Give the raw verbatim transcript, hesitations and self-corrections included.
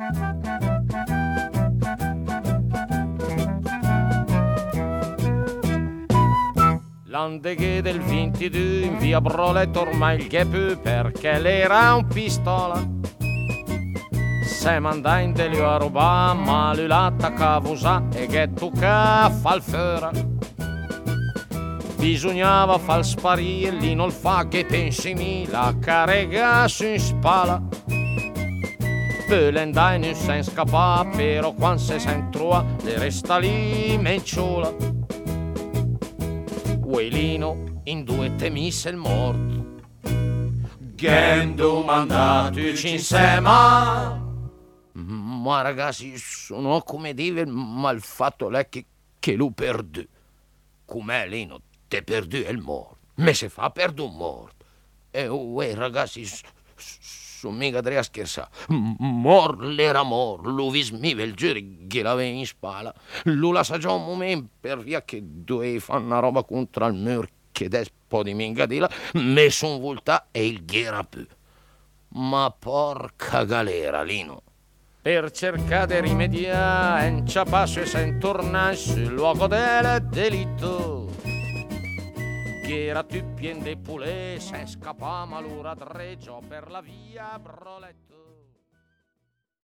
L'andeghe del ventidue in via Broletto ormai il gap perché l'era un pistola. Se manda in delio a ruba ma lui l'attacca usa e che tocca fa il fera. Bisognava far sparire lì non fa che pensi la carrega su in spalla. Poi l'andai non se scappa però quando se sentrua le resta lì menciola. Uelino in due temisse il morto. Che domandateci insieme. Ma ragazzi, sono come dire, ma il fatto è che, che l'ho perdu. Com'è Lino? Te perdu il morto. Me se fa perdu un morto. E uè ragazzi, sono mica tre a scherzare. Mor l'era mor, lo vismiva il giuro che l'aveva in spalla. Lo lascia già un momento per via che dovevi fare una roba contro il muro che adesso po' di minga di là. Me son volta e il ghera più. Ma porca galera, Lino. Per cercare di rimediare, inciapasse e se tornare sul luogo del delitto. Che era tu pien de poulet, se scappa malura dreggio per la via Broletto.